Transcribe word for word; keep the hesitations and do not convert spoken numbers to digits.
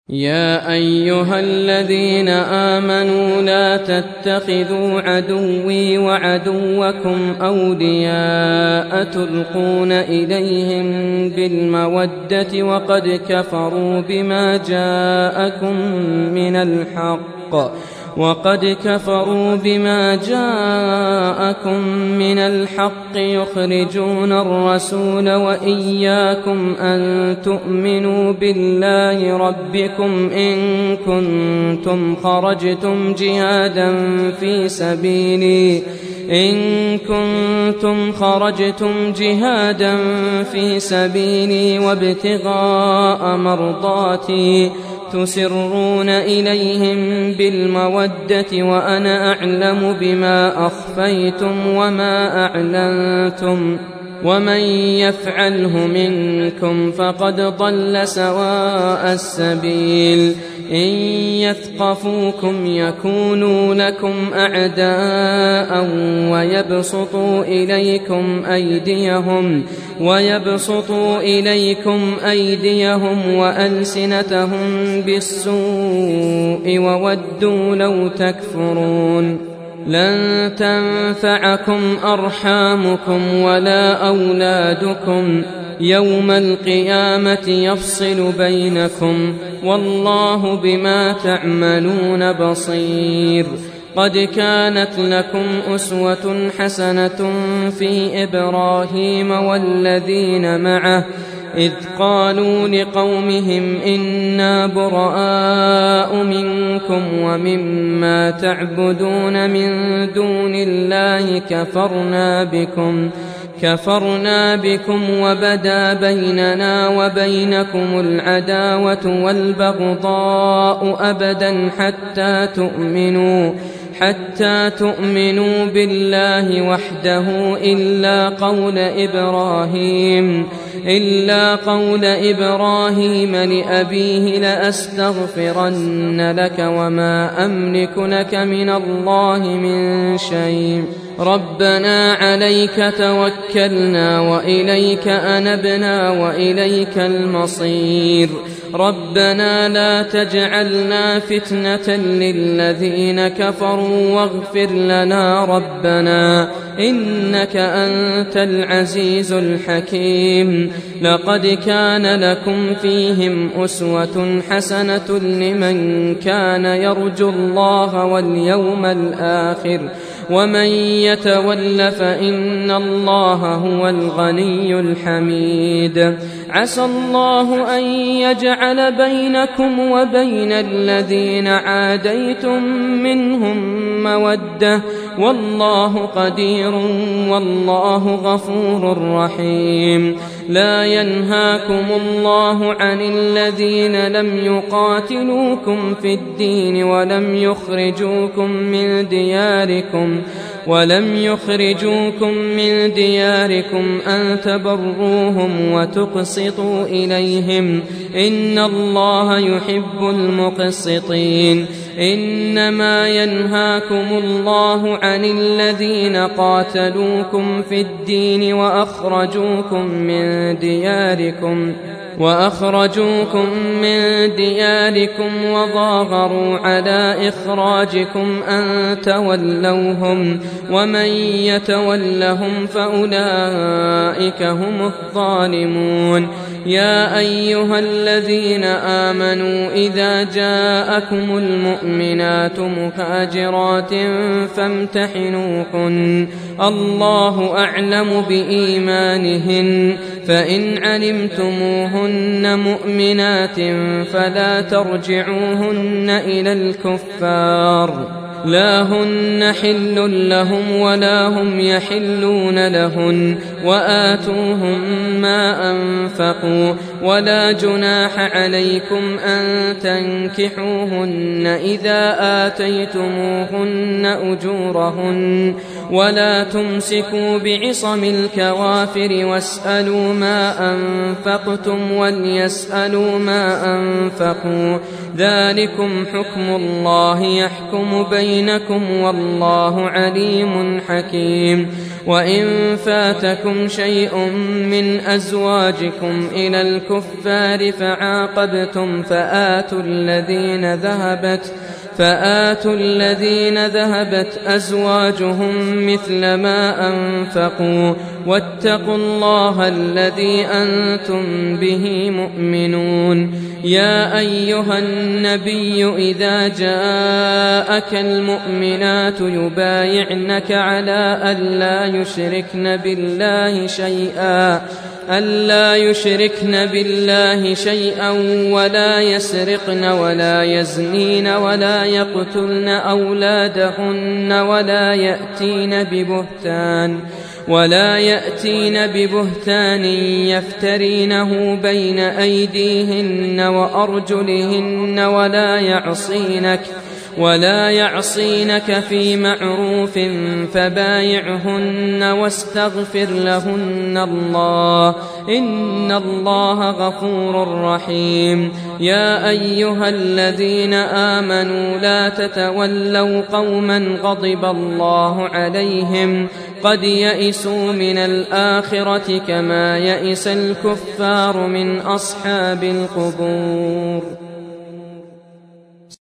يا أيها الذين آمنوا لا تتخذوا عدوي وعدوكم أولياء تلقون إليهم بالمودة وقد كفروا بما جاءكم من الحق وقد كفروا بما جاءكم من الحق يخرجون الرسول وإياكم أن تؤمنوا بالله ربكم إن كنتم خرجتم جهادا في سبيلي إن كنتم خرجتم جهادا في سبيلي وابتغاء مرضاتي تسرون إليهم بالمودة وأنا أعلم بما أخفيتم وما أعلنتم ومن يفعله منكم فقد ضل سواء السبيل إن يثقفوكم يكونوا لكم أعداء ويبسطوا إليكم أيديهم ويبسطوا إليكم أيديهم وألسنتهم بالسوء وودوا لو تكفرون لن تنفعكم أرحامكم ولا أولادكم يوم القيامة يفصل بينكم والله بما تعملون بصير قد كانت لكم أسوة حسنة في إبراهيم والذين معه إذ قالوا لقومهم إنا براء منكم ومما تعبدون من دون الله كفرنا بكم كفرنا بكم وبدا بيننا وبينكم العداوة والبغضاء أبدا حتى تؤمنوا حتى تؤمنوا بالله وحده إلا قول إبراهيم إلا قول إبراهيم لأبيه لأستغفرن لك وما أملك لك من الله من شيء ربنا عليك توكلنا وإليك أنبنا وإليك المصير ربنا لا تجعلنا فتنة للذين كفروا واغفر لنا ربنا إنك أنت العزيز الحكيم لقد كان لكم فيهم أسوة حسنة لمن كان يرجو الله واليوم الآخر ومن يتول فإن الله هو الغني الحميد عسى الله أن يجعل بينكم وبين الذين عاديتم منهم مودة والله قدير والله غفور رحيم لا ينهاكم الله عن الذين لم يقاتلوكم في الدين ولم يخرجوكم من دياركم ولم يخرجوكم من دياركم أن تبروهم وتقسطوا إليهم إن الله يحب المقسطين إنما ينهاكم الله عن الذين قاتلوكم في الدين وأخرجوكم من دياركم وأخرجوكم من دياركم وظاهروا على إخراجكم أن تولوهم ومن يتولهم فأولئك هم الظالمون يا أيها الذين آمنوا إذا جاءكم المؤمنات مهاجرات فامتحنوهن الله أعلم بإيمانهن فإن علمتموهن مؤمنات فلا ترجعوهن إلى الكفار لا هن حل لهم ولا هم يحلون لهن وآتوهم ما أنفقوا ولا جناح عليكم أن تنكحوهن إذا آتيتموهن أجورهن ولا تمسكوا بعصم الكوافر واسألوا ما أنفقتم وليسألوا ما أنفقوا ذلكم حكم الله يحكم بينكم والله عليم حكيم وإن فاتكم شيء من أزواجكم إلى الكفر الكفار فعاقبتم فآتوا الذين ذهبت فآتوا الذين ذهبت أزواجهم مثل ما أنفقوا واتقوا الله الذي أنتم به مؤمنون. يا أيها النبي إذا جاءك المؤمنات يبايعنك على ألا يشركن بالله شيئا ألا يشركن بالله شيئا ولا يسرقن ولا يزنين ولا يقتلن أولادهن ولا يأتين ببهتان ولا يأتين ببهتان يفترينه بين أيديهن وأرجلهن ولا يعصينك ولا يعصينك في معروف فبايعهن واستغفر لهن الله إن الله غفور رحيم. يا أيها الذين آمنوا لا تتولوا قوما غضب الله عليهم قد يئسوا من الآخرة كما يئس الكفار من أصحاب القبور.